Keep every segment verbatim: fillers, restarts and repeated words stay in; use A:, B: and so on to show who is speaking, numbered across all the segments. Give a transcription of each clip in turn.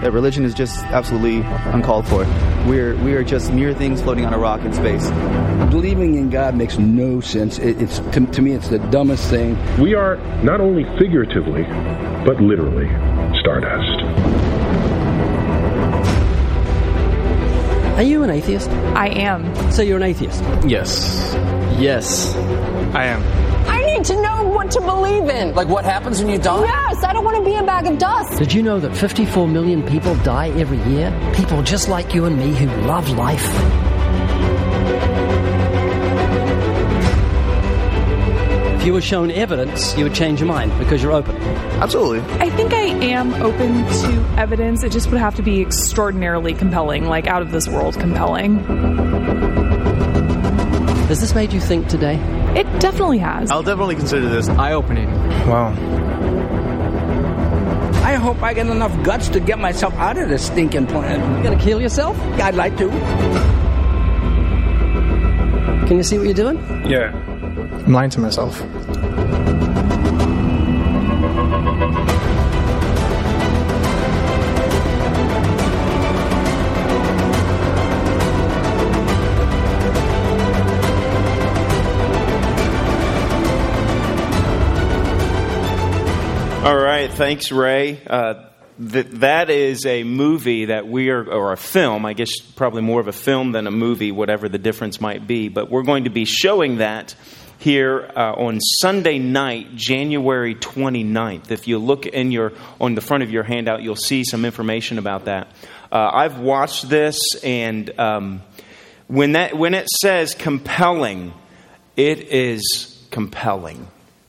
A: that religion is just absolutely uncalled for. We're we are just mere things floating on a rock in space.
B: Believing in God makes no sense. It, it's to, to me, it's the dumbest thing.
C: We are not only figuratively, but literally stardust.
D: Are you an atheist?
E: I am.
D: So you're an atheist?
F: Yes. Yes, I am.
G: I need to know what to believe in.
H: Like what happens when you die?
G: Yes, I don't want to be a bag of dust.
D: Did you know that fifty-four million people die every year? People just like you and me who love life. If you were shown evidence, you would change your mind because you're open.
A: Absolutely.
E: I think I am open to evidence. It just would have to be extraordinarily compelling, like out of this world compelling.
D: Has this made you think today?
E: It definitely has.
F: I'll definitely consider this eye-opening. Wow.
B: I hope I get enough guts to get myself out of this stinking planet.
D: You gonna kill yourself?
B: I'd like to.
D: Can you see what you're doing?
F: Yeah. I'm lying to myself.
I: All right, thanks, Ray. Uh, th- that is a movie that we are, or a film, I guess probably more of a film than a movie, whatever the difference might be. But we're going to be showing that here uh, on Sunday night, January twenty-ninth. If you look in your on the front of your handout, you'll see some information about that. Uh, I've watched this, and um, when that when it says compelling, it is compelling.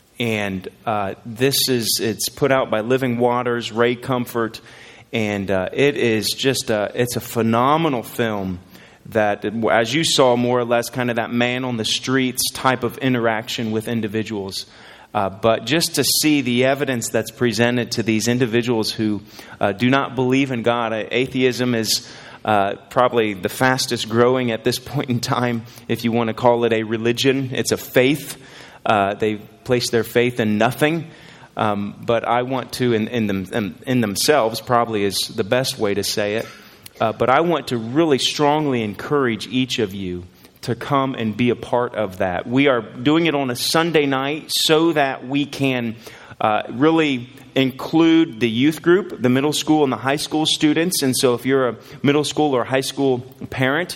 I: And uh, this is, it's put out by Living Waters, Ray Comfort, and uh, it is just, a, it's a phenomenal film that, as you saw, more or less kind of that man on the streets type of interaction with individuals. Uh, but just to see the evidence that's presented to these individuals who uh, do not believe in God. Atheism is uh, probably the fastest growing at this point in time, if you want to call it a religion. It's a faith. Uh, they place their faith in nothing, um, but I want to, in, in, them, in, in themselves, probably is the best way to say it. Uh, but I want to really strongly encourage each of you to come and be a part of that. We are doing it on a Sunday night so that we can uh, really include the youth group, the middle school and the high school students. And so if you're a middle school or high school parent,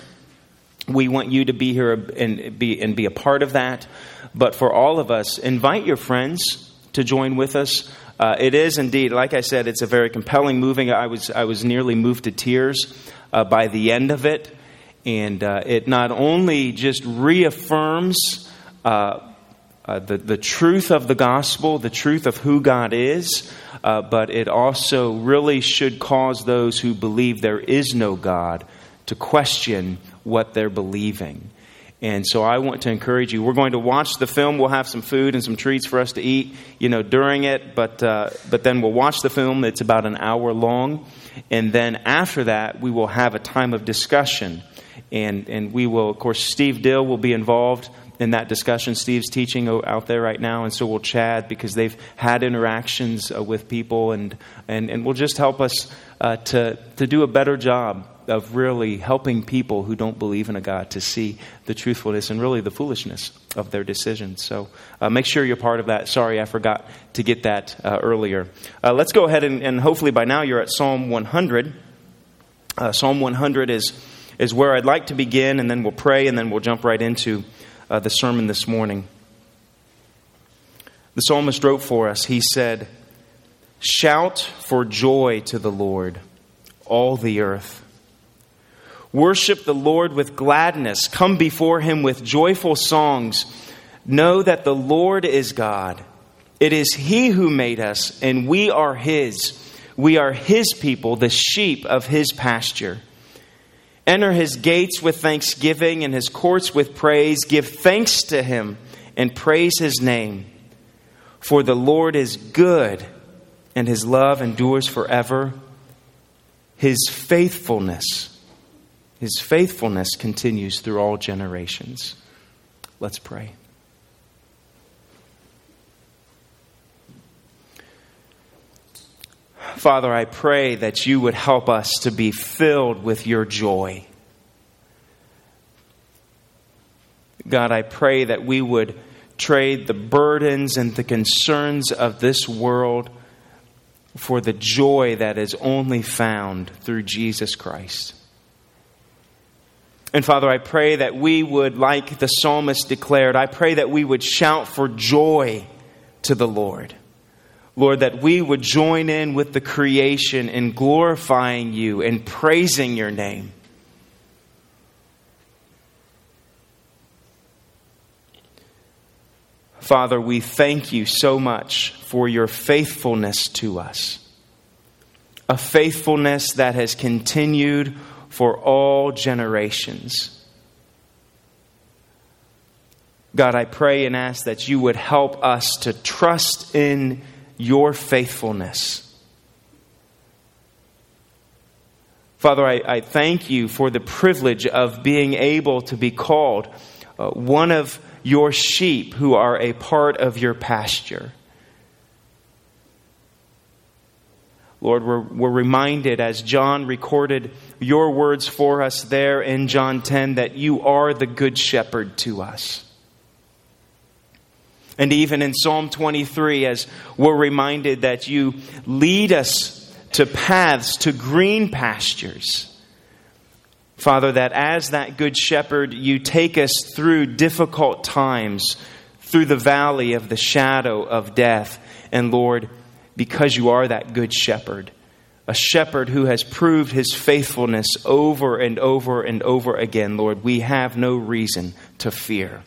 I: we want you to be here and be and be a part of that. But for all of us, invite your friends to join with us. Uh, it is indeed, like I said, it's a very compelling movie. I was I was nearly moved to tears uh, by the end of it, and uh, it not only just reaffirms uh, uh, the the truth of the gospel, the truth of who God is, uh, but it also really should cause those who believe there is no God to question what they're believing. And so I want to encourage you. We're going to watch the film. We'll have some food and some treats for us to eat, you know, during it. But uh, but then we'll watch the film. It's about an hour long. And then after that, we will have a time of discussion. And and we will, of course, Steve Dill will be involved in that discussion. Steve's teaching out there right now. And so will Chad, because they've had interactions uh, with people. And, and, and will just help us uh, to, to do a better job of really helping people who don't believe in a God to see the truthfulness and really the foolishness of their decisions. So uh, make sure you're part of that. Sorry, I forgot to get that uh, earlier. Uh, let's go ahead and, and hopefully by now you're at Psalm one hundred. Uh, Psalm one hundred is, is where I'd like to begin, and then we'll pray, and then we'll jump right into uh, the sermon this morning. The psalmist wrote for us. He said, "Shout for joy to the Lord, all the earth. Worship the Lord with gladness. Come before him with joyful songs. Know that the Lord is God. It is he who made us, and we are his. We are his people, the sheep of his pasture. Enter his gates with thanksgiving and his courts with praise. Give thanks to him and praise his name. For the Lord is good, and his love endures forever. His faithfulness His faithfulness continues through all generations." Let's pray. Father, I pray that you would help us to be filled with your joy. God, I pray that we would trade the burdens and the concerns of this world for the joy that is only found through Jesus Christ. And Father, I pray that we would, like the psalmist declared, I pray that we would shout for joy to the Lord. Lord, that we would join in with the creation in glorifying you and praising your name. Father, we thank you so much for your faithfulness to us. A faithfulness that has continued for all generations. God, I pray and ask that you would help us to trust in your faithfulness. Father, I, I thank you for the privilege of being able to be called uh, one of your sheep who are a part of your pasture. Lord, we're, we're reminded as John recorded your words for us there in John ten that you are the good shepherd to us. And even in Psalm twenty-three, as we're reminded that you lead us to paths, to green pastures. Father, that as that good shepherd, you take us through difficult times, through the valley of the shadow of death. And Lord, because you are that good shepherd, a shepherd who has proved his faithfulness over and over and over again, Lord, we have no reason to fear.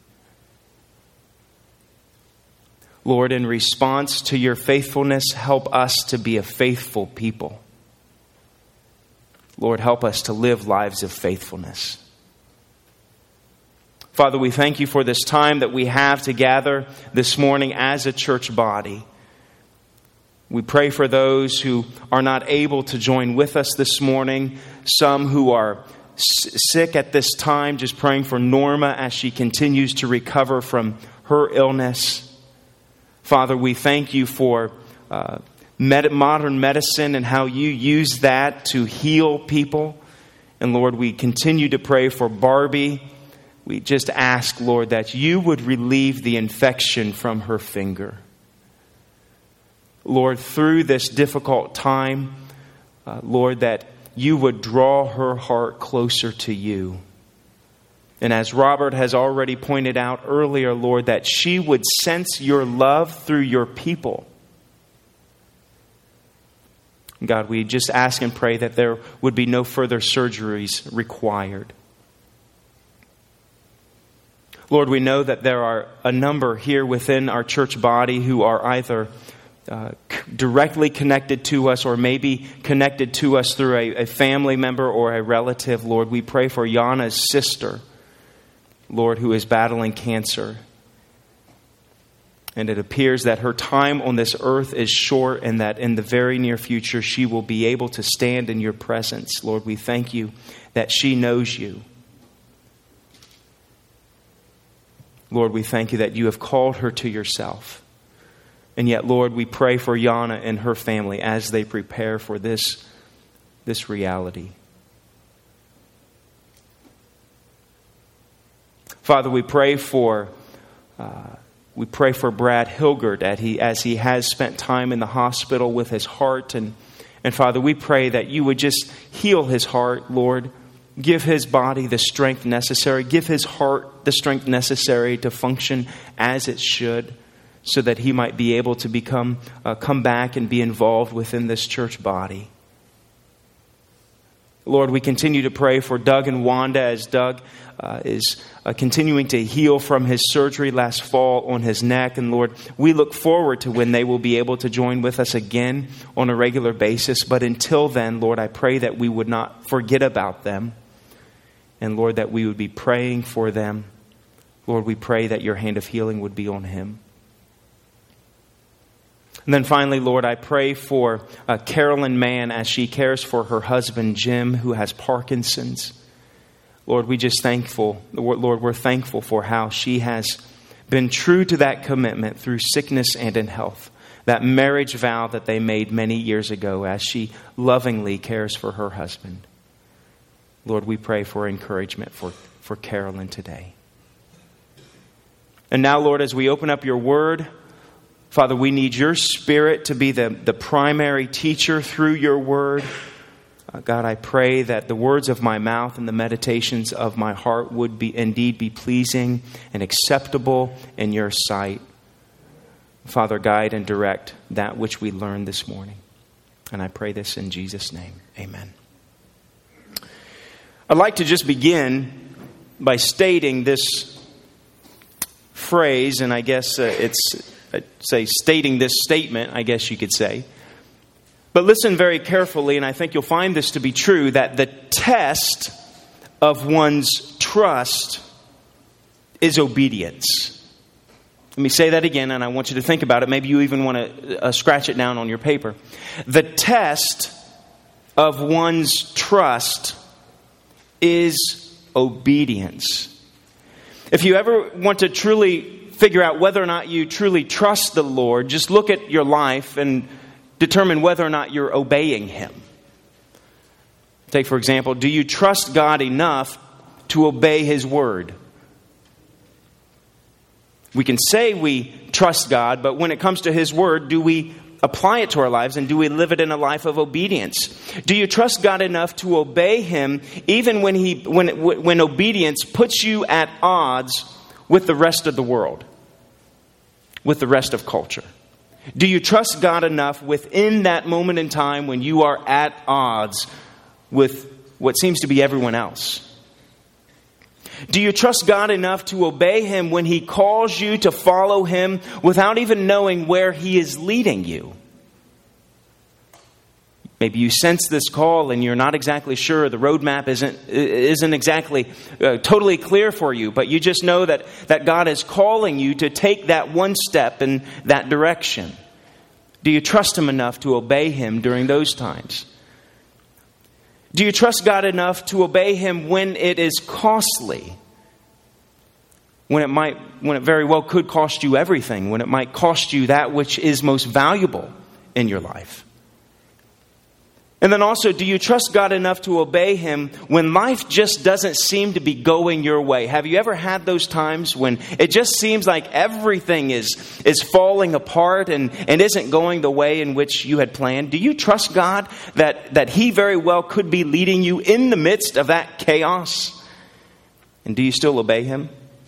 I: Lord, in response to your faithfulness, help us to be a faithful people. Lord, help us to live lives of faithfulness. Father, we thank you for this time that we have to gather this morning as a church body. We pray for those who are not able to join with us this morning, some who are sick at this time, just praying for Norma as she continues to recover from her illness. Father, we thank you for uh, med- modern medicine and how you use that to heal people. And Lord, we continue to pray for Barbie. We just ask, Lord, that you would relieve the infection from her finger. Lord, through this difficult time, uh, Lord, that you would draw her heart closer to you. And as Robert has already pointed out earlier, Lord, that she would sense your love through your people. God, we just ask and pray that there would be no further surgeries required. Lord, we know that there are a number here within our church body who are either uh, directly connected to us or maybe connected to us through a, a family member or a relative. Lord, we pray for Yana's sister, Lord, who is battling cancer. And it appears that her time on this earth is short and that in the very near future she will be able to stand in your presence. Lord, we thank you that she knows you. Lord, we thank you that you have called her to yourself. And yet, Lord, we pray for Yana and her family as they prepare for this, this reality. Father, we pray for uh, we pray for Brad Hilgert as he, as he has spent time in the hospital with his heart. And, and Father, we pray that you would just heal his heart, Lord. Give his body the strength necessary. Give his heart the strength necessary to function as it should, so that he might be able to become uh, come back and be involved within this church body. Lord, we continue to pray for Doug and Wanda as Doug uh, is uh, continuing to heal from his surgery last fall on his neck. And Lord, we look forward to when they will be able to join with us again on a regular basis. But until then, Lord, I pray that we would not forget about them. And Lord, that we would be praying for them. Lord, we pray that your hand of healing would be on him. And then finally, Lord, I pray for uh, Carolyn Mann as she cares for her husband, Jim, who has Parkinson's. Lord, we just thankful, Lord, we're thankful for how she has been true to that commitment through sickness and in health. that marriage vow that they made many years ago as she lovingly cares for her husband. Lord, we pray for encouragement for, for Carolyn today. And now, Lord, as we open up your word, Father, we need your Spirit to be the, the primary teacher through your word. Uh, God, I pray that the words of my mouth and the meditations of my heart would be indeed be pleasing and acceptable in your sight. Father, guide and direct that which we learned this morning. And I pray this in Jesus' name. Amen. I'd like to just begin by stating this phrase, and I guess uh, it's, I'd say, stating this statement, I guess you could say. But listen very carefully, and I think you'll find this to be true, that the test of one's trust is obedience. Let me say that again, and I want you to think about it. Maybe you even want to uh, scratch it down on your paper. The test of one's trust is obedience. If you ever want to truly figure out whether or not you truly trust the Lord, just look at your life and determine whether or not you're obeying Him. Take, for example, do you trust God enough to obey His word? We can say we trust God, but when it comes to His word, do we apply it to our lives, and do we live it in a life of obedience? Do you trust God enough to obey Him even when he when when obedience puts you at odds with the rest of the world, with the rest of culture? Do you trust God enough within that moment in time when you are at odds with what seems to be everyone else? Do you trust God enough to obey Him when He calls you to follow Him without even knowing where He is leading you? Maybe you sense this call and you're not exactly sure. The roadmap isn't isn't exactly uh, totally clear for you, but you just know that, that God is calling you to take that one step in that direction. Do you trust Him enough to obey Him during those times? Do you trust God enough to obey Him when it is costly? When it might, when it very well could cost you everything, when it might cost you that which is most valuable in your life? And then also, do you trust God enough to obey Him when life just doesn't seem to be going your way? Have you ever had those times when it just seems like everything is, is falling apart and, and isn't going the way in which you had planned? Do you trust God that, that He very well could be leading you in the midst of that chaos? And do you still obey Him?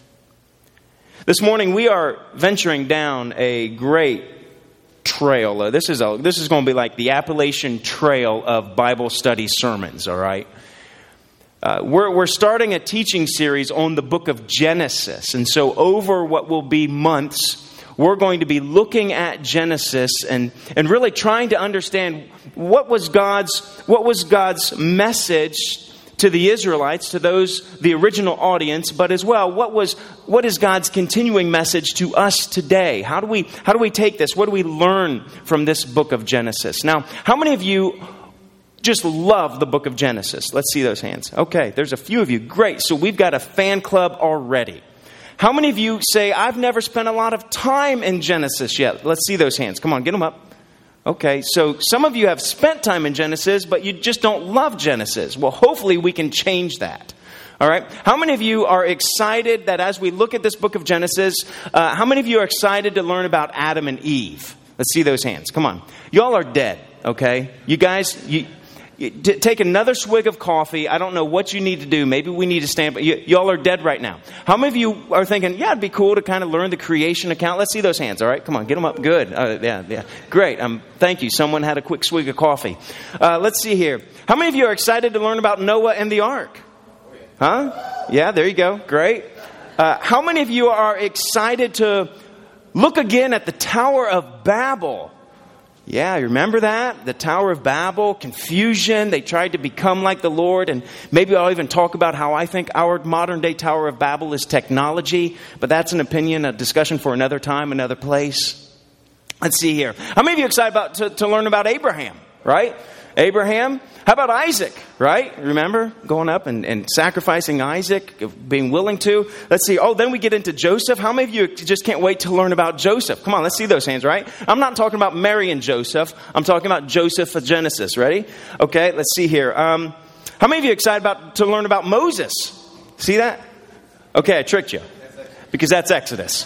I: This morning we are venturing down a great trail. Uh, this is a this is going to be like the Appalachian Trail of Bible study sermons. All right, uh, we're we're starting a teaching series on the book of Genesis, and so over what will be months, we're going to be looking at Genesis and and really trying to understand what was God's what was God's message to the Israelites, to those, the original audience, but as well, what was what is God's continuing message to us today? How do we how do we take this? What do we learn from this book of Genesis? Now, how many of you just love the book of Genesis? Let's see those hands. Okay, there's a few of you. Great. So we've got a fan club already. How many of you say, I've never spent a lot of time in Genesis yet? Let's see those hands. Come on, get them up. Okay, so some of you have spent time in Genesis, but you just don't love Genesis. Well, hopefully we can change that. All right. How many of you are excited that as we look at this book of Genesis, uh, how many of you are excited to learn about Adam and Eve? Let's see those hands. Come on. Y'all are dead. Okay. You guys, you, you t- take another swig of coffee. I don't know what you need to do. Maybe we need to stand. But y- y'all are dead right now. How many of you are thinking, yeah, it'd be cool to kind of learn the creation account? Let's see those hands. All right. Come on. Get them up. Good. Uh, yeah. Yeah. Great. Um, thank you. Someone had a quick swig of coffee. Uh, let's see here. How many of you are excited to learn about Noah and the ark? Huh? Yeah, there you go. Great. Uh, how many of you are excited to look again at the Tower of Babel? Yeah, you remember that? The Tower of Babel, confusion. They tried to become like the Lord. And maybe I'll even talk about how I think our modern day Tower of Babel is technology. But that's an opinion, a discussion for another time, another place. Let's see here. How many of you are excited about to, to learn about Abraham, right? Abraham. How about Isaac, right? Remember going up and, and sacrificing Isaac, being willing to? Let's see. Oh, then we get into Joseph. How many of you just can't wait to learn about Joseph? Come on, let's see those hands, right? I'm not talking about Mary and Joseph. I'm talking about Joseph of Genesis. Ready? Okay, let's see here. Um, how many of you are excited about to learn about Moses? See that? Okay, I tricked you. Because that's Exodus.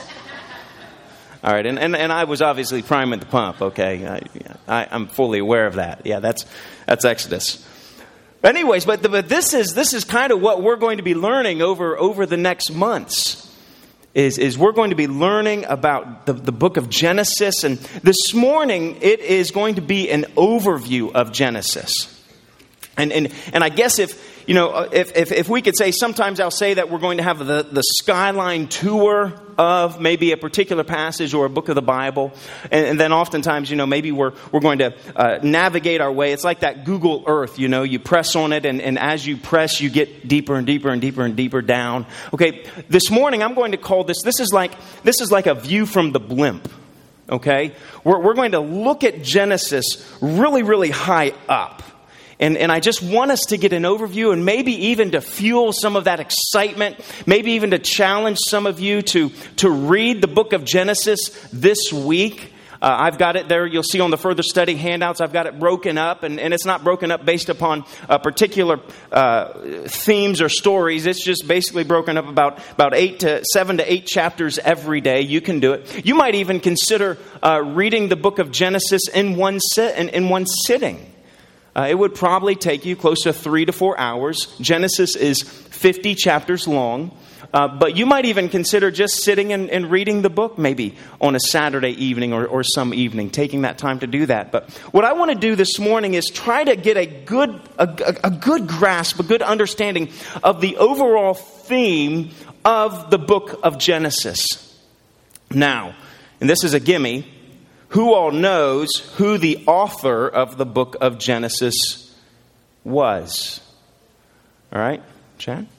I: All right, and, and, and I was obviously priming the pump, okay? I, I, I'm fully aware of that. Yeah, that's that's Exodus. Anyways, but, the, but this is this is kind of what we're going to be learning over, over the next months. Is, is we're going to be learning about the, the book of Genesis. And this morning, it is going to be an overview of Genesis. And and and I guess if, you know, if, if, if we could say, sometimes I'll say that we're going to have the, the skyline tour of maybe a particular passage or a book of the Bible. And, and then oftentimes, you know, maybe we're we're going to uh, navigate our way. It's like that Google Earth, you know, you press on it and, and as you press, you get deeper and deeper and deeper and deeper down. Okay, this morning I'm going to call this, this is like, this is like a view from the blimp. Okay, we're, we're going to look at Genesis really, really high up. And, and I just want us to get an overview and maybe even to fuel some of that excitement, maybe even to challenge some of you to, to read the book of Genesis this week. Uh, I've got it there. You'll see on the further study handouts, I've got it broken up. And, and it's not broken up based upon uh, particular uh, themes or stories. It's just basically broken up about, about eight to seven to eight chapters every day. You can do it. You might even consider uh, reading the book of Genesis in one, sit, in, in one sitting. Uh, it would probably take you close to three to four hours. Genesis is fifty chapters long. Uh, but you might even consider just sitting and, and reading the book maybe on a Saturday evening or, or some evening, taking that time to do that. But what I want to do this morning is try to get a good, a, a, a good grasp, a good understanding of the overall theme of the book of Genesis. Now, and this is a gimme, who all knows who the author of the book of Genesis was? All right, Chad?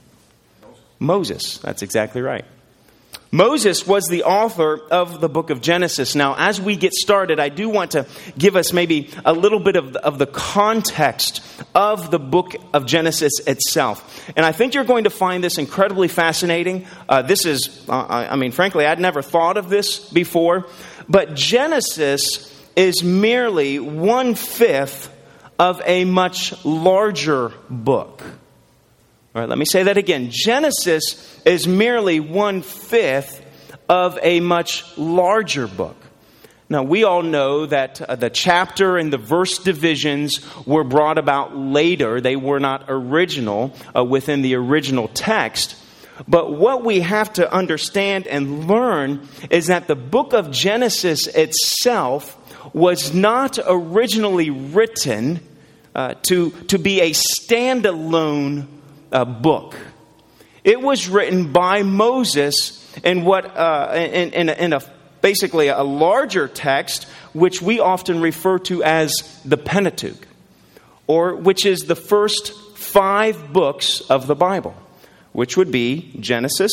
I: Moses. That's exactly right. Moses was the author of the book of Genesis. Now, as we get started, I do want to give us maybe a little bit of the, of the context of the book of Genesis itself. And I think you're going to find this incredibly fascinating. Uh, this is, uh, I mean, frankly, I'd never thought of this before. But Genesis is merely one-fifth of a much larger book. All right, let me say that again. Genesis is merely one-fifth of a much larger book. Now, we all know that uh, the chapter and the verse divisions were brought about later. They were not original uh, within the original text. But what we have to understand and learn is that the book of Genesis itself was not originally written uh, to, to be a standalone uh, book. It was written by Moses in what uh, in, in, a, in a basically a larger text, which we often refer to as the Pentateuch, or which is the first five books of the Bible, which would be Genesis,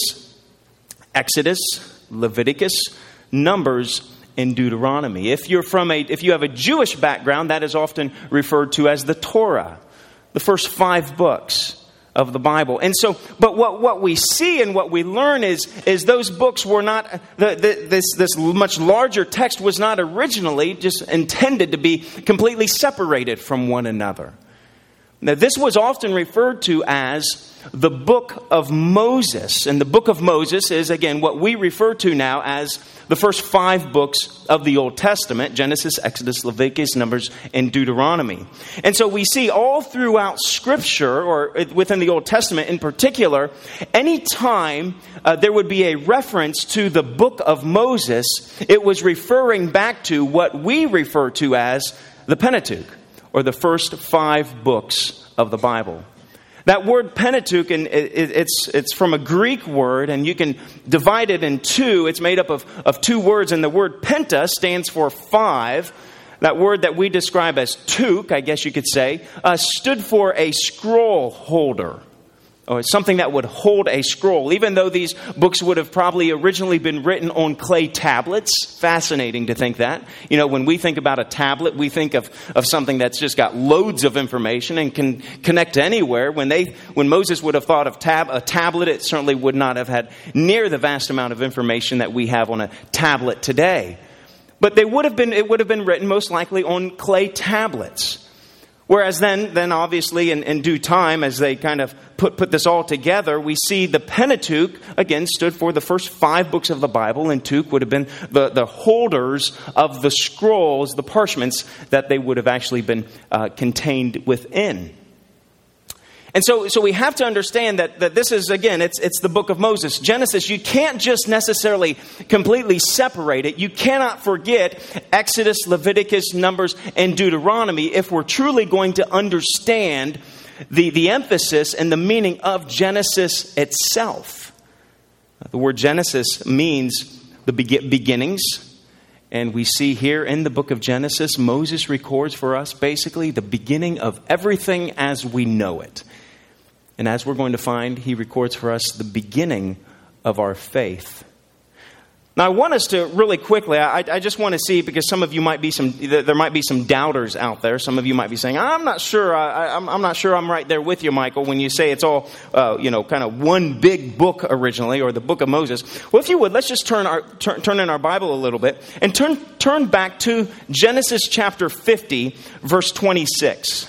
I: Exodus, Leviticus, Numbers, and Deuteronomy. If you're from a, if you have a Jewish background, that is often referred to as the Torah, the first five books of the Bible. And so, but what, what we see and what we learn is, is those books were not, the, the, this, this much larger text was not originally just intended to be completely separated from one another. Now, this was often referred to as the book of Moses. And the book of Moses is, again, what we refer to now as the first five books of the Old Testament: Genesis, Exodus, Leviticus, Numbers, and Deuteronomy. And so we see all throughout Scripture, or within the Old Testament in particular, any time uh, there would be a reference to the book of Moses, it was referring back to what we refer to as the Pentateuch, or the first five books of the Bible. That word Pentateuch, and it's it's from a Greek word, and you can divide it in two. It's made up of, of two words, and the word penta stands for five. That word that we describe as tuch, I guess you could say, uh, stood for a scroll holder. or something that would hold a scroll, even though these books would have probably originally been written on clay tablets. Fascinating to think that. You know, when we think about a tablet, we think of, of something that's just got loads of information and can connect to anywhere. When they, when Moses would have thought of tab, a tablet, it certainly would not have had near the vast amount of information that we have on a tablet today. But they would have been, it would have been written most likely on clay tablets. Whereas then, then obviously in, in due time, as they kind of put, put this all together, we see the Pentateuch, again, stood for the first five books of the Bible, and Tuch would have been the, the holders of the scrolls, the parchments that they would have actually been uh, contained within. And so, so we have to understand that, that this is, again, it's, it's the book of Moses. Genesis, you can't just necessarily completely separate it. You cannot forget Exodus, Leviticus, Numbers, and Deuteronomy if we're truly going to understand the, the emphasis and the meaning of Genesis itself. The word Genesis means the be- beginnings. And we see here in the book of Genesis, Moses records for us basically the beginning of everything as we know it. And as we're going to find, he records for us the beginning of our faith. Now, I want us to really quickly, I, I just want to see, because some of you might be some, there might be some doubters out there. Some of you might be saying, I'm not sure, I, I'm, I'm not sure I'm right there with you, Michael, when you say it's all, uh, you know, kind of one big book originally, or the book of Moses. Well, if you would, let's just turn our turn, turn in our Bible a little bit and turn turn back to Genesis chapter fifty, verse twenty-six.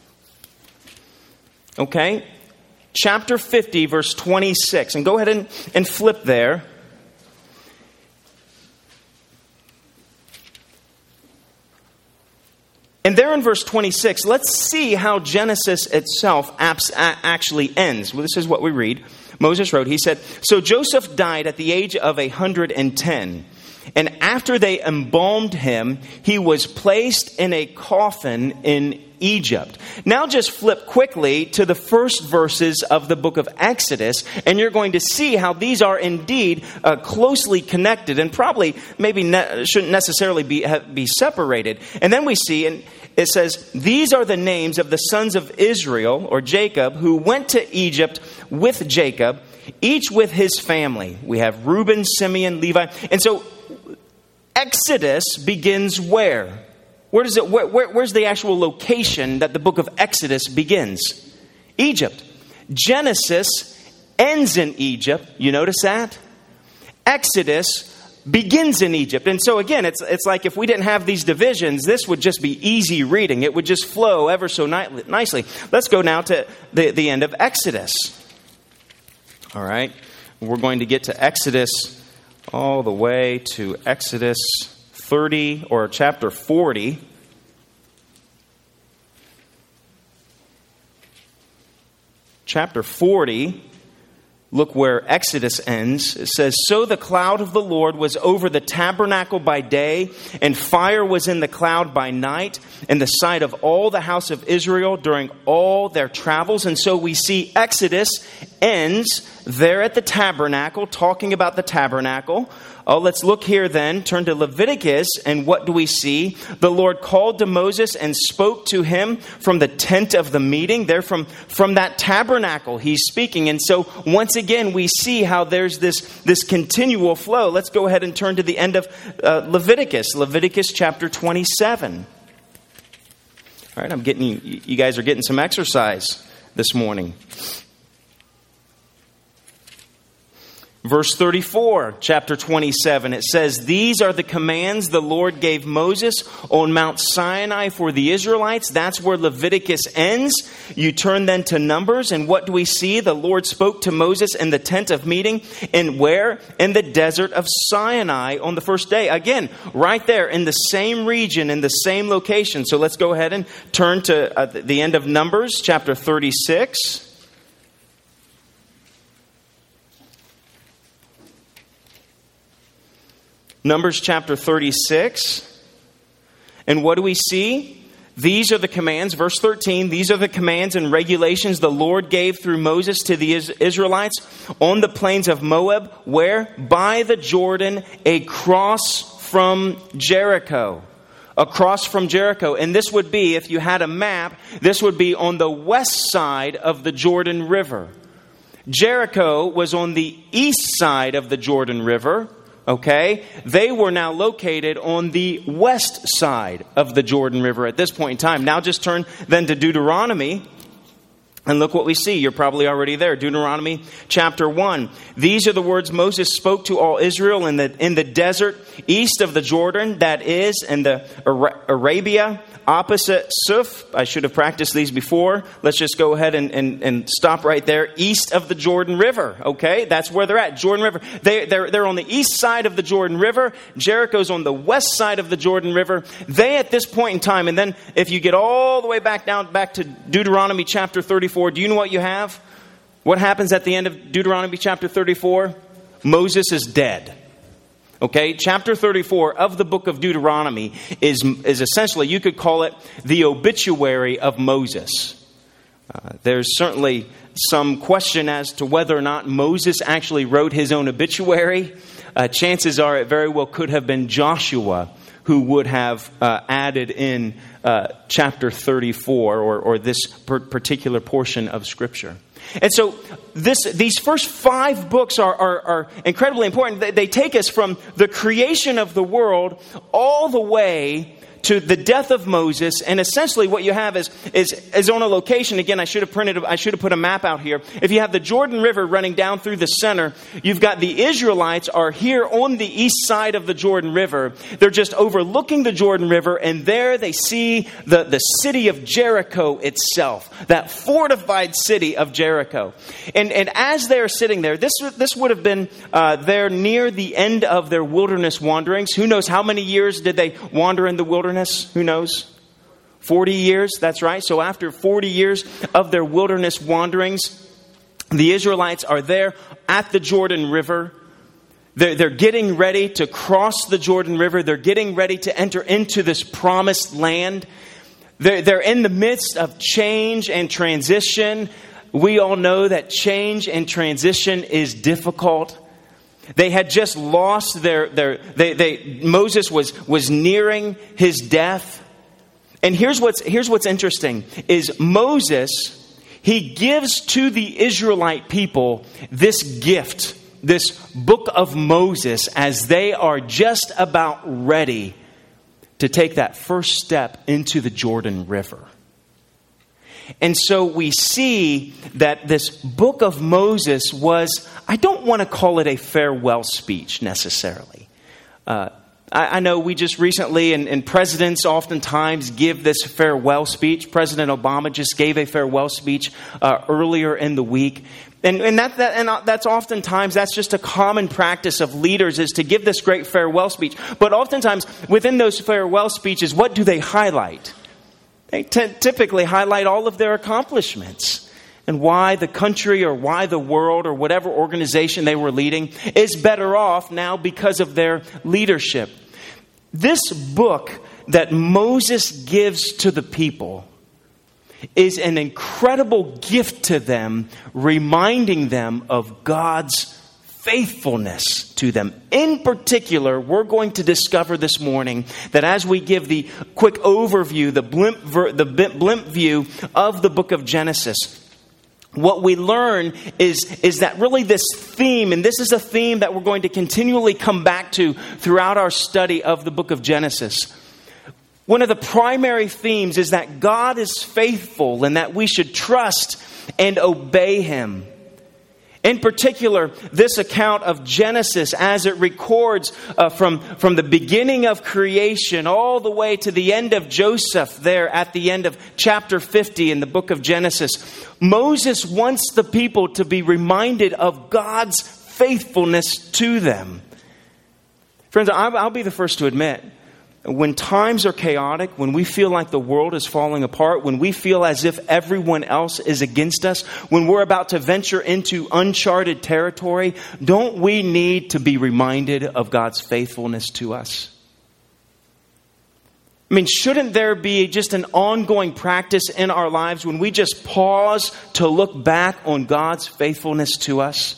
I: Okay? Chapter fifty, verse twenty-six. And go ahead and, and flip there. And there in verse twenty-six, let's see how Genesis itself actually ends. Well, this is what we read. Moses wrote, he said, "So Joseph died at the age of a hundred and ten. And after they embalmed him, he was placed in a coffin in Egypt." Now just flip quickly to the first verses of the book of Exodus, and you're going to see how these are indeed uh, closely connected and probably maybe ne- shouldn't necessarily be, have, be separated. And then we see, and it says, "These are the names of the sons of Israel," or Jacob, "who went to Egypt with Jacob, each with his family." We have Reuben, Simeon, Levi. And so Exodus begins where? Where does it? Where, where, where's the actual location that the book of Exodus begins? Egypt. Genesis ends in Egypt. You notice that? Exodus begins in Egypt. And so again, it's it's like if we didn't have these divisions, this would just be easy reading. It would just flow ever so ni- nicely. Let's go now to the, the end of Exodus. All right. We're going to get to Exodus all the way to Exodus thirty, or chapter forty. Chapter forty, look where Exodus ends. It says, "So the cloud of the Lord was over the tabernacle by day, and fire was in the cloud by night, in the sight of all the house of Israel during all their travels." And so we see Exodus ends there at the tabernacle, talking about the tabernacle. Oh, let's look here then. Turn to Leviticus, and what do we see? The Lord called to Moses and spoke to him from the tent of the meeting. There from, from that tabernacle he's speaking. And so once again, we see how there's this, this continual flow. Let's go ahead and turn to the end of uh, Leviticus. Leviticus chapter twenty-seven. All right, I'm getting you, you guys are getting some exercise this morning. Verse thirty-four, chapter twenty-seven, it says, "These are the commands the Lord gave Moses on Mount Sinai for the Israelites." That's where Leviticus ends. You turn then to Numbers, and what do we see? The Lord spoke to Moses in the tent of meeting. And where? In the desert of Sinai on the first day. Again, right there in the same region, in the same location. So let's go ahead and turn to uh, the end of Numbers, chapter thirty-six. Numbers chapter thirty-six. And what do we see? These are the commands, verse thirteen, "These are the commands and regulations the Lord gave through Moses to the Israelites on the plains of Moab, where? By the Jordan, across from Jericho." Across from Jericho. And this would be, if you had a map, this would be on the west side of the Jordan River. Jericho was on the east side of the Jordan River. Okay, they were now located on the west side of the Jordan River at this point in time. Now just turn then to Deuteronomy and look what we see. You're probably already there. Deuteronomy chapter one. These are the words Moses spoke to all Israel in the in the desert east of the Jordan, that is in the Arabia, opposite Suf. I should have practiced these before. Let's just go ahead and, and, and stop right there. East of the Jordan River. Okay, that's where they're at. Jordan River. They, they're, they're on the east side of the Jordan River. Jericho's on the west side of the Jordan River. They at this point in time, and then if you get all the way back down, back to Deuteronomy chapter thirty-four, do you know what you have? What happens at the end of Deuteronomy chapter thirty-four? Moses is dead. Okay, chapter thirty-four of the book of Deuteronomy is, is essentially, you could call it the obituary of Moses. Uh, there's certainly some question as to whether or not Moses actually wrote his own obituary. Uh, chances are it very well could have been Joshua who would have uh, added in uh, chapter thirty-four or, or this per- particular portion of Scripture. And so this, these first five books are, are, are incredibly important. They, they take us from the creation of the world all the way to the death of Moses. And essentially what you have is, is, is on a location. Again, I should have printed, I should have put a map out here. If you have the Jordan River running down through the center, you've got the Israelites are here on the east side of the Jordan River. They're just overlooking the Jordan River, and there they see the, the city of Jericho itself, that fortified city of Jericho. And, and as they're sitting there, this, this would have been uh, there near the end of their wilderness wanderings. Who knows how many years did they wander in the wilderness? Who knows? forty years, that's right. So after forty years of their wilderness wanderings, the Israelites are there at the Jordan River. They're, they're getting ready to cross the Jordan River. They're getting ready to enter into this promised land. They're, they're in the midst of change and transition. We all know that change and transition is difficult. They had just lost their, their they, they, Moses was, was nearing his death. And here's what's, here's what's interesting is Moses, he gives to the Israelite people this gift, this book of Moses, as they are just about ready to take that first step into the Jordan River. And so we see that this book of Moses was, I don't want to call it a farewell speech necessarily. Uh, I, I know we just recently, and, and presidents oftentimes give this farewell speech. President Obama just gave a farewell speech uh, earlier in the week. And, and, that, that, and that's oftentimes, that's just a common practice of leaders, is to give this great farewell speech. But oftentimes within those farewell speeches, what do they highlight? They t- typically highlight all of their accomplishments and why the country or why the world or whatever organization they were leading is better off now because of their leadership. This book that Moses gives to the people is an incredible gift to them, reminding them of God's faithfulness to them. In particular, we're going to discover this morning that as we give the quick overview, the blimp, ver, the blimp view of the book of Genesis, what we learn is, is that really this theme, and this is a theme that we're going to continually come back to throughout our study of the book of Genesis. One of the primary themes is that God is faithful and that we should trust and obey Him. In particular, this account of Genesis, as it records uh, from, from the beginning of creation all the way to the end of Joseph there at the end of chapter fifty in the book of Genesis, Moses wants the people to be reminded of God's faithfulness to them. Friends, I'll, I'll be the first to admit, when times are chaotic, when we feel like the world is falling apart, when we feel as if everyone else is against us, when we're about to venture into uncharted territory, don't we need to be reminded of God's faithfulness to us? I mean, shouldn't there be just an ongoing practice in our lives when we just pause to look back on God's faithfulness to us?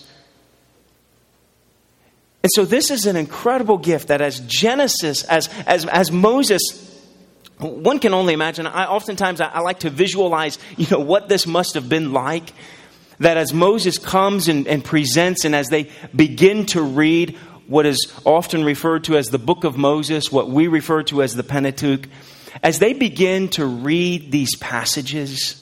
I: And so this is an incredible gift that as Genesis, as as as Moses, one can only imagine. I oftentimes I, I like to visualize, you know, what this must have been like. That as Moses comes and, and presents, and as they begin to read what is often referred to as the Book of Moses, what we refer to as the Pentateuch, as they begin to read these passages,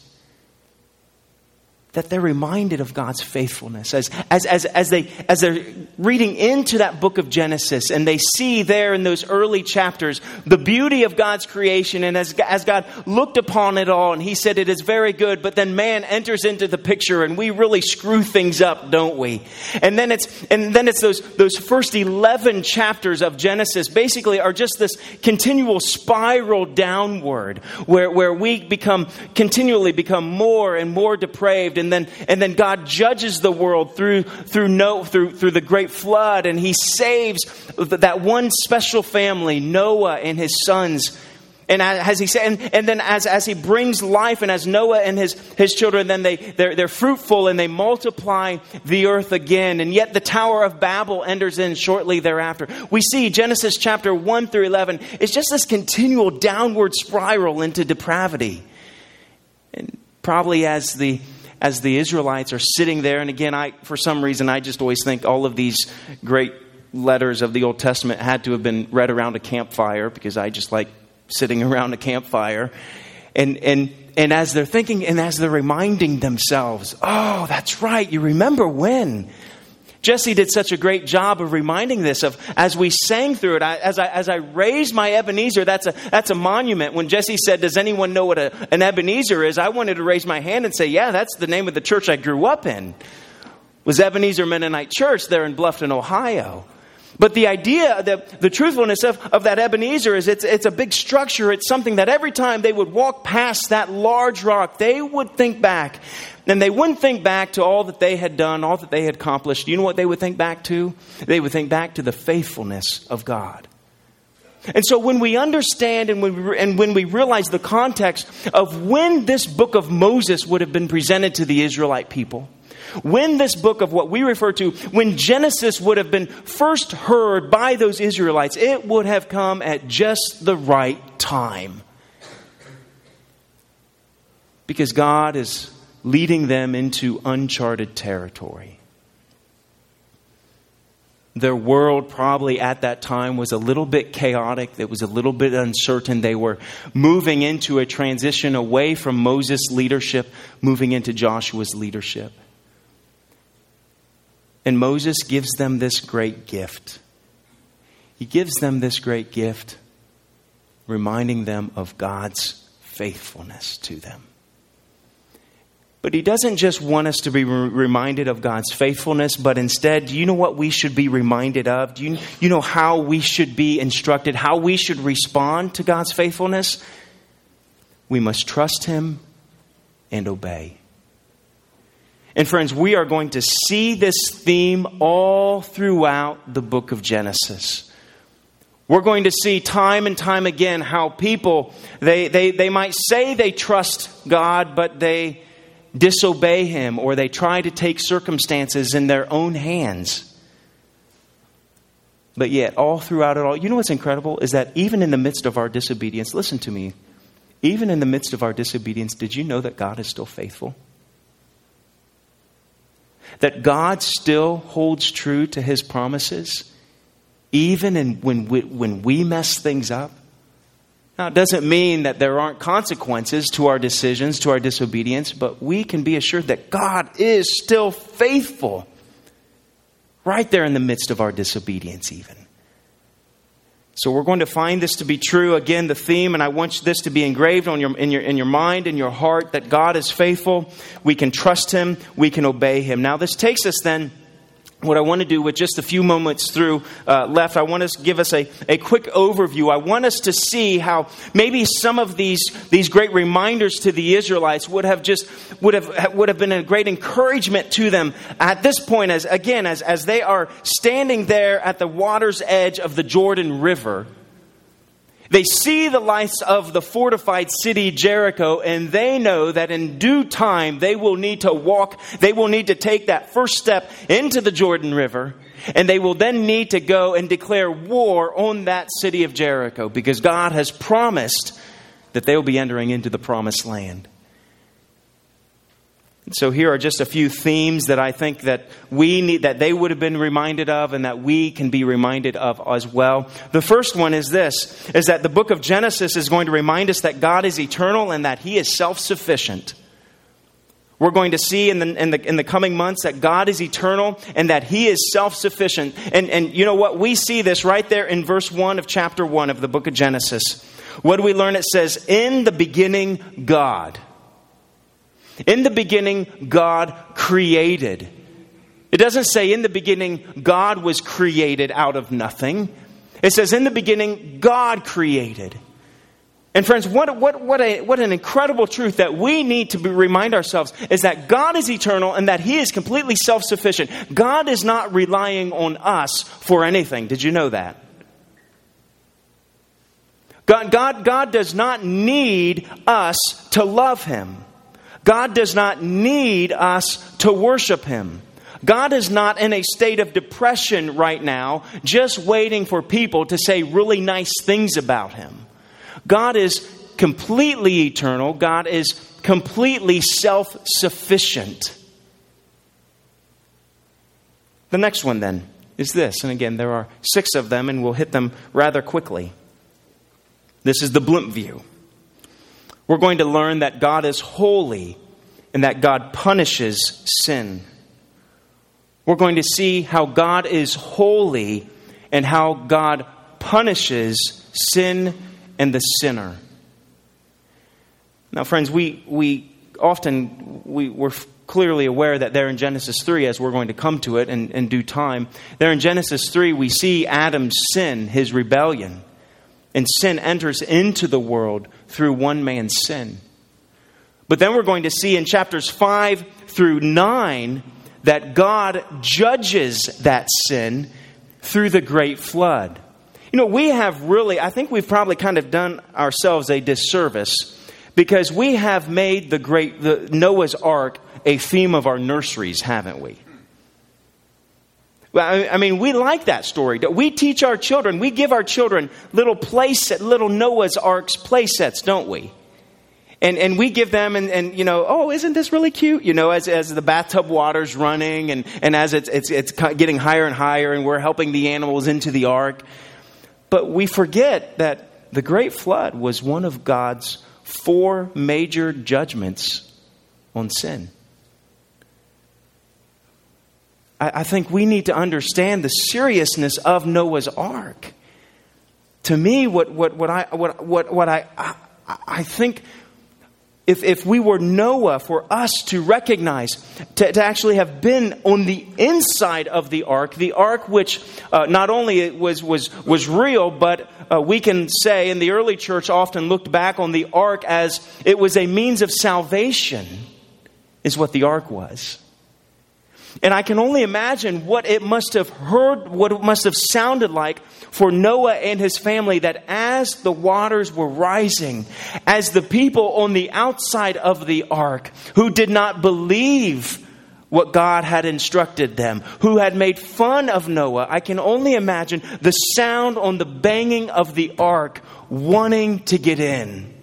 I: that they're reminded of God's faithfulness. As, as, as, as, they, as they're reading into that book of Genesis, and they see there in those early chapters the beauty of God's creation, and as, as God looked upon it all and He said it is very good, but then man enters into the picture and we really screw things up, don't we? And then it's and then it's those, those first eleven chapters of Genesis basically are just this continual spiral downward where, where we become continually become more and more depraved. And then, and then God judges the world through through no through through the great flood, and He saves that one special family, Noah and his sons. And as He said, and, and then as as He brings life, and as Noah and his his children, then they they're, they're fruitful and they multiply the earth again. And yet the Tower of Babel enters in shortly thereafter. We see Genesis chapter one through eleven is just this continual downward spiral into depravity. And probably as the As the Israelites are sitting there, and again, I for some reason, I just always think all of these great letters of the Old Testament had to have been read around a campfire, because I just like sitting around a campfire. And and and as they're thinking, and as they're reminding themselves, oh, that's right, you remember when? Jesse did such a great job of reminding this of as we sang through it. I, as I as I raised my Ebenezer, that's a that's a monument. When Jesse said, "Does anyone know what a, an Ebenezer is?" I wanted to raise my hand and say, "Yeah, that's the name of the church I grew up in. It was Ebenezer Mennonite Church there in Bluffton, Ohio." But the idea, the, the truthfulness of, of that Ebenezer is it's it's a big structure. It's something that every time they would walk past that large rock, they would think back. And they wouldn't think back to all that they had done, all that they had accomplished. You know what they would think back to? They would think back to the faithfulness of God. And so when we understand and when we, and when we realize the context of when this book of Moses would have been presented to the Israelite people, when this book of what we refer to, when Genesis would have been first heard by those Israelites, it would have come at just the right time. Because God is leading them into uncharted territory. Their world probably at that time was a little bit chaotic. It was a little bit uncertain. They were moving into a transition away from Moses' leadership, moving into Joshua's leadership. And Moses gives them this great gift. He gives them this great gift, reminding them of God's faithfulness to them. But He doesn't just want us to be re- reminded of God's faithfulness, but instead, do you know what we should be reminded of? Do you, you know how we should be instructed, how we should respond to God's faithfulness? We must trust Him and obey. And friends, we are going to see this theme all throughout the book of Genesis. We're going to see time and time again how people, they, they, they might say they trust God, but they disobey Him, or they try to take circumstances in their own hands. But yet, all throughout it all, you know what's incredible is that even in the midst of our disobedience, listen to me, even in the midst of our disobedience, did you know that God is still faithful? That God still holds true to His promises, even in, when, we, when we mess things up? Now, it doesn't mean that there aren't consequences to our decisions, to our disobedience, but we can be assured that God is still faithful right there in the midst of our disobedience even. So we're going to find this to be true. Again, the theme, and I want this to be engraved on your, in your, in your mind, in your heart, that God is faithful. We can trust Him. We can obey Him. Now, this takes us then, what I want to do with just a few moments through uh, left, I want to give us a, a quick overview. I want us to see how maybe some of these these great reminders to the Israelites would have just would have would have been a great encouragement to them at this point, as again as as they are standing there at the water's edge of the Jordan River. They see the lights of the fortified city Jericho, and they know that in due time they will need to walk, they will need to take that first step into the Jordan River, and they will then need to go and declare war on that city of Jericho, because God has promised that they will be entering into the promised land. So here are just a few themes that I think that we need, that they would have been reminded of and that we can be reminded of as well. The first one is this, is that the book of Genesis is going to remind us that God is eternal and that He is self-sufficient. We're going to see in the, in the, in the coming months that God is eternal and that He is self-sufficient. And, and you know what? We see this right there in verse one of chapter one of the book of Genesis. What do we learn? It says, in the beginning, God. In the beginning, God created. It doesn't say in the beginning, God was created out of nothing. It says in the beginning, God created. And friends, what, what, what, a, what an incredible truth that we need to be, remind ourselves is that God is eternal and that He is completely self-sufficient. God is not relying on us for anything. Did you know that? God, God, God does not need us to love Him. God does not need us to worship Him. God is not in a state of depression right now, just waiting for people to say really nice things about Him. God is completely eternal. God is completely self-sufficient. The next one then is this. And again, there are six of them and we'll hit them rather quickly. This is the blimp view. We're going to learn that God is holy and that God punishes sin. We're going to see how God is holy and how God punishes sin and the sinner. Now, friends, we we often, we, we're clearly aware that there in Genesis three, as we're going to come to it in, in due time, there in Genesis three, we see Adam's sin, his rebellion. And sin enters into the world through one man's sin. But then we're going to see in chapters five through nine that God judges that sin through the great flood. You know, we have really, I think we've probably kind of done ourselves a disservice because we have made the great the Noah's Ark a theme of our nurseries, haven't we? Well, I mean, we like that story. We teach our children, we give our children little play set, little Noah's Arks play sets, don't we? And and we give them, and, and you know, oh, isn't this really cute? You know, as as the bathtub water's running, and, and as it's it's it's getting higher and higher, and we're helping the animals into the ark. But we forget that the great flood was one of God's four major judgments on sin. I think we need to understand the seriousness of Noah's Ark. To me, what what what I what what what I I, I think if if we were Noah, for us to recognize, to, to actually have been on the inside of the ark, the ark which uh, not only it was was was real, but uh, we can say, and the early church often looked back on the ark as it was a means of salvation, is what the ark was. And I can only imagine what it must have heard, what it must have sounded like for Noah and his family, that as the waters were rising, as the people on the outside of the ark who did not believe what God had instructed them, who had made fun of Noah, I can only imagine the sound on the banging of the ark wanting to get in.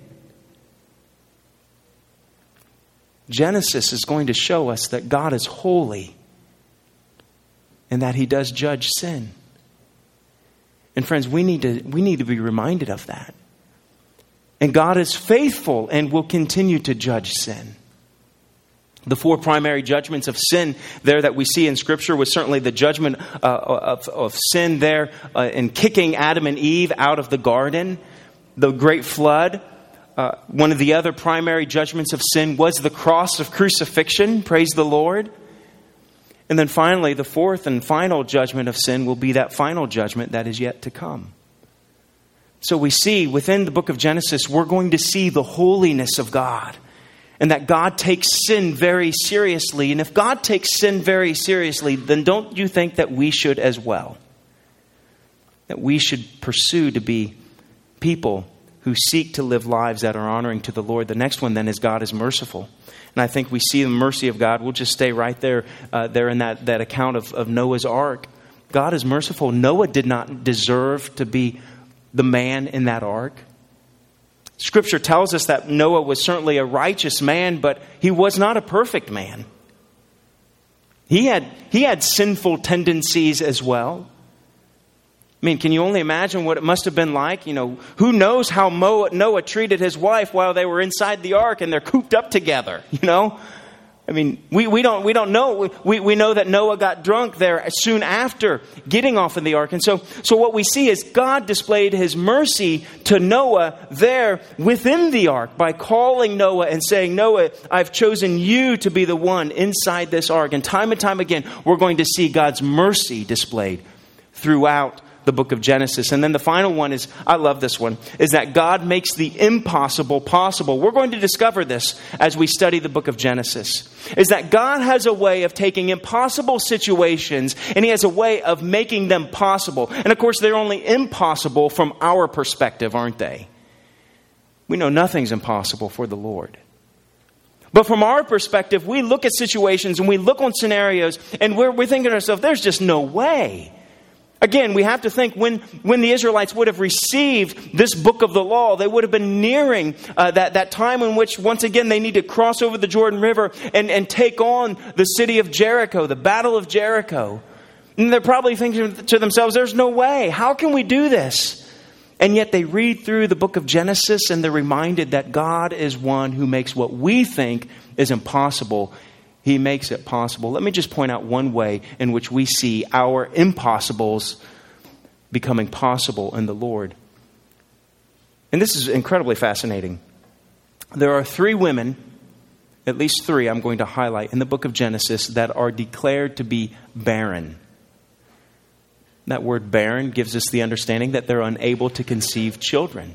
I: Genesis is going to show us that God is holy and that He does judge sin. And friends, we need to we need to be reminded of that. And God is faithful and will continue to judge sin. The four primary judgments of sin there that we see in Scripture was certainly the judgment uh, of, of sin there uh, in kicking Adam and Eve out of the garden, the great flood. Uh, one of the other primary judgments of sin was the cross of crucifixion. Praise the Lord. And then finally, the fourth and final judgment of sin will be that final judgment that is yet to come. So we see within the book of Genesis, we're going to see the holiness of God. And that God takes sin very seriously. And if God takes sin very seriously, then don't you think that we should as well? That we should pursue to be people who seek to live lives that are honoring to the Lord. The next one then is God is merciful. And I think we see the mercy of God. We'll just stay right there, uh, there in that, that account of, of Noah's ark. God is merciful. Noah did not deserve to be the man in that ark. Scripture tells us that Noah was certainly a righteous man, but he was not a perfect man. He had, he had sinful tendencies as well. I mean, can you only imagine what it must have been like? You know, who knows how Noah treated his wife while they were inside the ark and they're cooped up together, you know? I mean, we, we don't we don't know. We, we know that Noah got drunk there soon after getting off of the ark. And so, so what we see is God displayed his mercy to Noah there within the ark by calling Noah and saying, Noah, I've chosen you to be the one inside this ark. And time and time again, we're going to see God's mercy displayed throughout the book of Genesis. And then the final one is, I love this one, is that God makes the impossible possible. We're going to discover this as we study the book of Genesis. Is that God has a way of taking impossible situations and he has a way of making them possible. And of course, they're only impossible from our perspective, aren't they? We know nothing's impossible for the Lord. But from our perspective, we look at situations and we look on scenarios and we're, we're thinking to ourselves, there's just no way. Again, we have to think when, when the Israelites would have received this book of the law, they would have been nearing uh, that, that time in which, once again, they need to cross over the Jordan River and, and take on the city of Jericho, the Battle of Jericho. And they're probably thinking to themselves, there's no way. How can we do this? And yet they read through the book of Genesis and they're reminded that God is one who makes what we think is impossible. He makes it possible. Let me just point out one way in which we see our impossibles becoming possible in the Lord. And this is incredibly fascinating. There are three women, at least three I'm going to highlight in the book of Genesis, that are declared to be barren. That word barren gives us the understanding that they're unable to conceive children.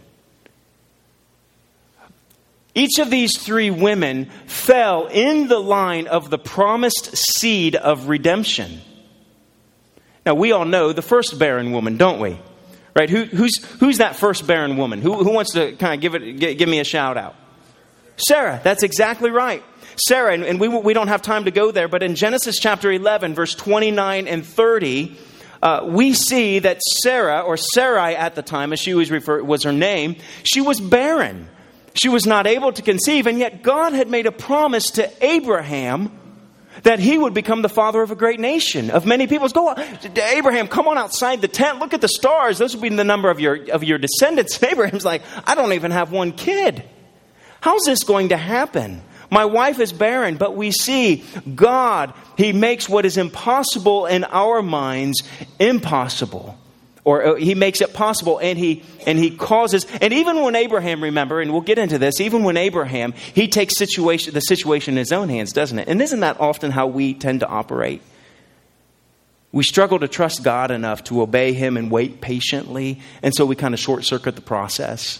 I: Each of these three women fell in the line of the promised seed of redemption. Now, we all know the first barren woman, don't we? Right? Who, who's, who's that first barren woman? Who, who wants to kind of give it, give, give me a shout out? Sarah. That's exactly right. Sarah, and, and we, we don't have time to go there, but in Genesis chapter eleven, verse twenty-nine and thirty, uh, we see that Sarah, or Sarai at the time, as she was referred, was her name, she was barren. She was not able to conceive, and yet God had made a promise to Abraham that he would become the father of a great nation, of many peoples. Go on, Abraham, come on outside the tent. Look at the stars. Those will be the number of your, of your descendants. And Abraham's like, I don't even have one kid. How's this going to happen? My wife is barren, but we see God, he makes what is impossible in our minds impossible. Or he makes it possible, and he and he causes, and even when Abraham, remember, and we'll get into this, even when Abraham, he takes situation the situation in his own hands, doesn't it? And isn't that often how we tend to operate? We struggle to trust God enough to obey him and wait patiently, and so we kind of short-circuit the process.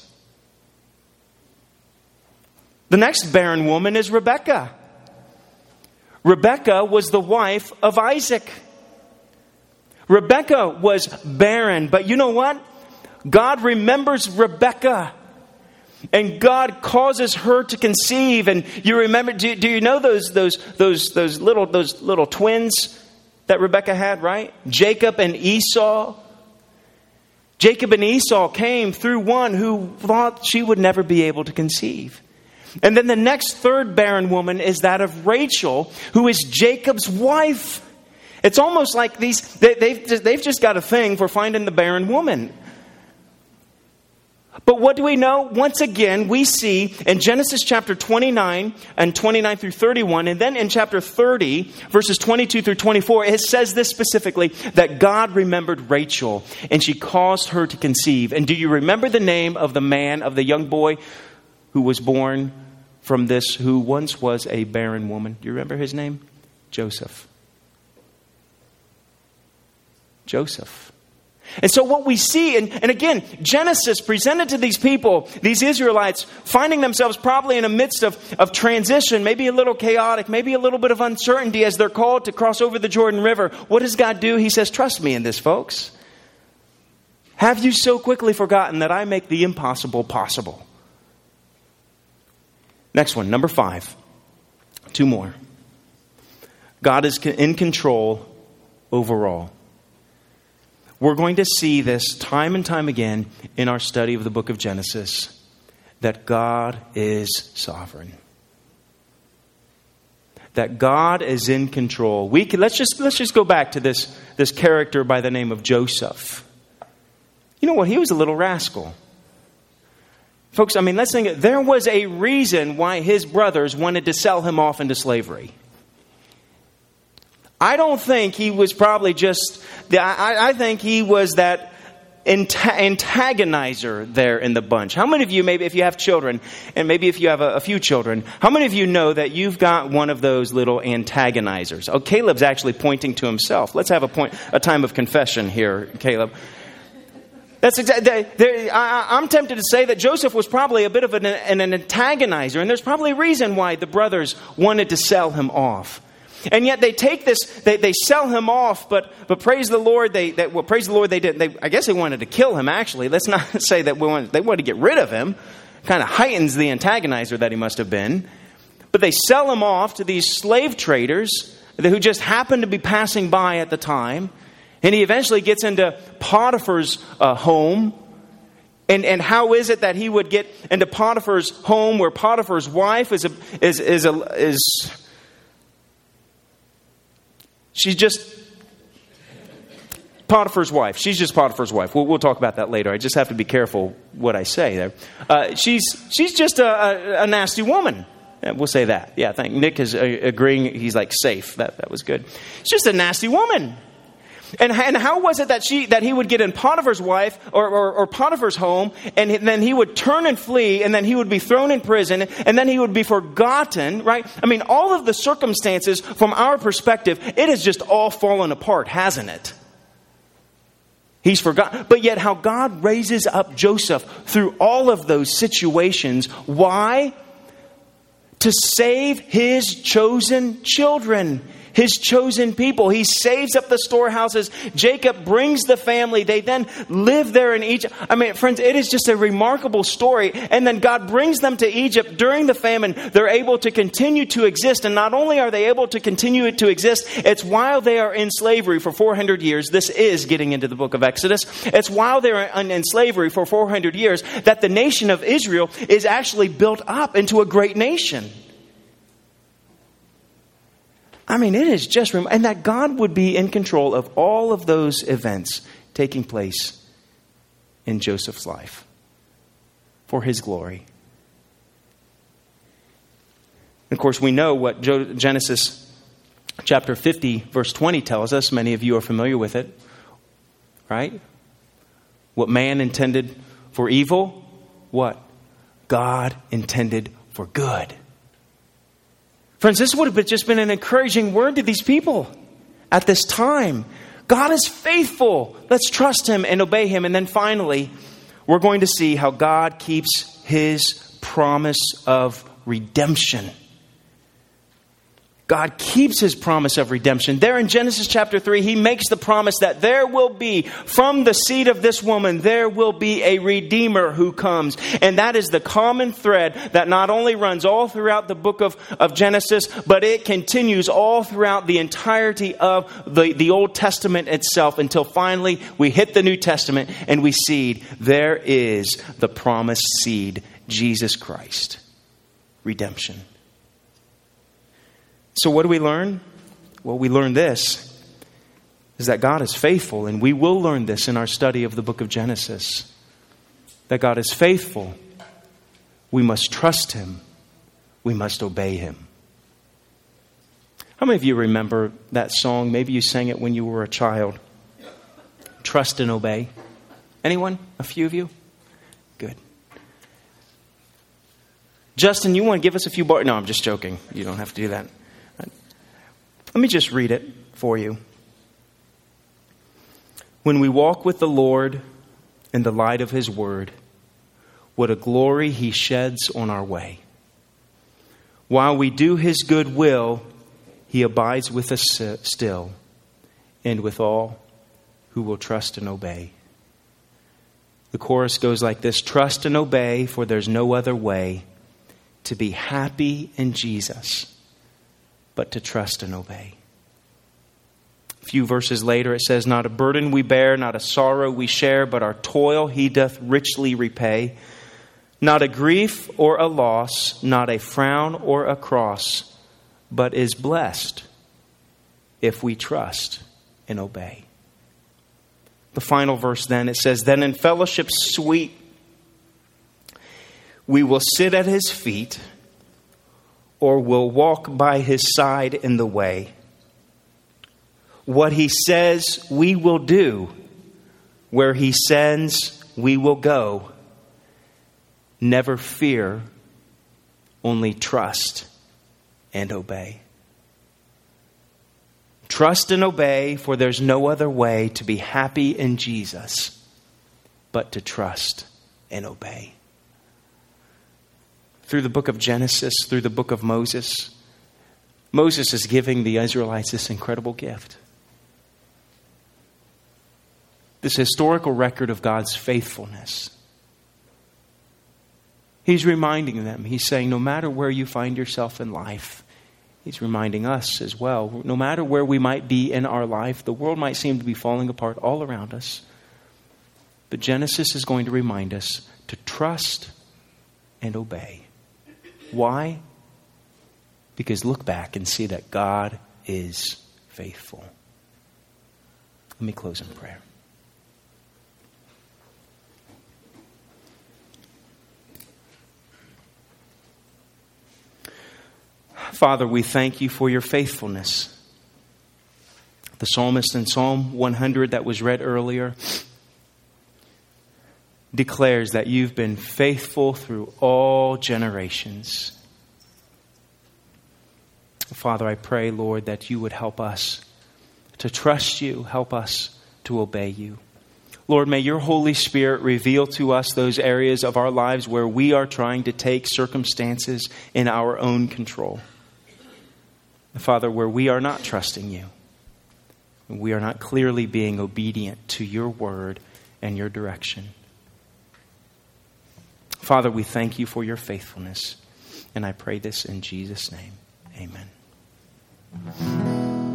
I: The next barren woman is Rebekah. Rebekah was the wife of Isaac. Rebekah was barren, but you know what? God remembers Rebekah, and God causes her to conceive. And you remember? Do, do you know those those those those little those little twins that Rebekah had? Right, Jacob and Esau. Jacob and Esau came through one who thought she would never be able to conceive. And then the next third barren woman is that of Rachel, who is Jacob's wife. It's almost like these, they, they've, just, they've just got a thing for finding the barren woman. But what do we know? Once again, we see in Genesis chapter twenty-nine and twenty-nine through thirty-one, and then in chapter thirty, verses twenty-two through twenty-four, it says this specifically, that God remembered Rachel, and she caused her to conceive. And do you remember the name of the man, of the young boy who was born from this, who once was a barren woman? Do you remember his name? Joseph. Joseph. And so what we see, and, and again, Genesis presented to these people, these Israelites, finding themselves probably in the midst of, of transition, maybe a little chaotic, maybe a little bit of uncertainty as they're called to cross over the Jordan River. What does God do? He says, trust me in this, folks. Have you so quickly forgotten that I make the impossible possible? Next one, number five. Two more. God is in control overall. We're going to see this time and time again in our study of the book of Genesis. that God is sovereign. That God is in control. We can, let's just let's just go back to this, this character by the name of Joseph. You know what? He was a little rascal. Folks, I mean, let's think, there was a reason why his brothers wanted to sell him off into slavery. I don't think he was probably just, I, I think he was that antagonizer there in the bunch. How many of you, maybe if you have children, and maybe if you have a, a few children, how many of you know that you've got one of those little antagonizers? Oh, Caleb's actually pointing to himself. Let's have a point, a time of confession here, Caleb. That's exactly. I'm tempted to say that Joseph was probably a bit of an, an antagonizer, and there's probably a reason why the brothers wanted to sell him off. And yet they take this, they, they sell him off, but but praise the Lord, they, they well praise the Lord they did. They, I guess they wanted to kill him. Actually, let's not say that we wanted, they wanted to get rid of him. Kind of heightens the antagonizer that he must have been. But they sell him off to these slave traders who just happened to be passing by at the time. And he eventually gets into Potiphar's uh, home. And and how is it that he would get into Potiphar's home, where Potiphar's wife is a, is is a, is she's just Potiphar's wife. She's just Potiphar's wife. We'll, we'll talk about that later. I just have to be careful what I say there. Uh, she's she's just a, a, a nasty woman. We'll say that. Yeah, I think Nick is uh, agreeing. He's like, safe. That that was good. She's just a nasty woman. And, and how was it that she that he would get in Potiphar's wife or, or, or Potiphar's home, and then he would turn and flee, and then he would be thrown in prison, and then he would be forgotten, right? I mean, all of the circumstances from our perspective, it has just all fallen apart, hasn't it? He's forgotten. But yet how God raises up Joseph through all of those situations. Why? To save his chosen children. His chosen people. He saves up the storehouses. Jacob brings the family. They then live there in Egypt. I mean, friends, it is just a remarkable story. And then God brings them to Egypt during the famine. They're able to continue to exist. And not only are they able to continue to exist, it's while they are in slavery for four hundred years. This is getting into the book of Exodus. It's while they're in slavery for four hundred years that the nation of Israel is actually built up into a great nation. I mean, it is just, and that God would be in control of all of those events taking place in Joseph's life for his glory. And of course, we know what Genesis chapter fifty, verse twenty tells us. Many of you are familiar with it, right? What man intended for evil, what God intended for good. Friends, this would have just been an encouraging word to these people at this time. God is faithful. Let's trust him and obey him. And then finally, we're going to see how God keeps his promise of redemption. God keeps his promise of redemption. There in Genesis chapter three, he makes the promise that there will be, from the seed of this woman, there will be a Redeemer who comes. And that is the common thread that not only runs all throughout the book of, of Genesis, but it continues all throughout the entirety of the, the Old Testament itself, until finally we hit the New Testament and we see there is the promised seed, Jesus Christ. Redemption. So what do we learn? Well, we learn this, is that God is faithful, and we will learn this in our study of the book of Genesis. That God is faithful. We must trust him. We must obey him. How many of you remember that song? Maybe you sang it when you were a child. Trust and obey. Anyone? A few of you? Good. Justin, you want to give us a few bars? No, I'm just joking. You don't have to do that. Let me just read it for you. When we walk with the Lord in the light of his word, what a glory he sheds on our way. While we do his good will, he abides with us still, and with all who will trust and obey. The chorus goes like this: trust and obey, for there's no other way to be happy in Jesus but to trust and obey. A few verses later it says, not a burden we bear, not a sorrow we share, but our toil he doth richly repay. not a grief or a loss, not a frown or a cross, but is blessed if we trust and obey. The final verse then, it says, then in fellowship sweet, we will sit at his feet, or will walk by his side in the way. What he says, we will do. Where he sends, we will go. Never fear, only trust and obey. Trust and obey, for there's no other way to be happy in Jesus but to trust and obey. Through the book of Genesis, through the book of Moses, Moses is giving the Israelites this incredible gift. This historical record of God's faithfulness. He's reminding them, he's saying, no matter where you find yourself in life, he's reminding us as well, no matter where we might be in our life, the world might seem to be falling apart all around us. But Genesis is going to remind us to trust and obey. Why? Because look back and see that God is faithful. Let me close in prayer. Father, we thank you for your faithfulness. The psalmist in Psalm one hundred that was read earlier declares that you've been faithful through all generations. Father, I pray, Lord, that you would help us to trust you, help us to obey you. Lord, may your Holy Spirit reveal to us those areas of our lives where we are trying to take circumstances in our own control. Father, where we are not trusting you, we are not clearly being obedient to your word and your direction. Father, we thank you for your faithfulness. And I pray this in Jesus' name. Amen.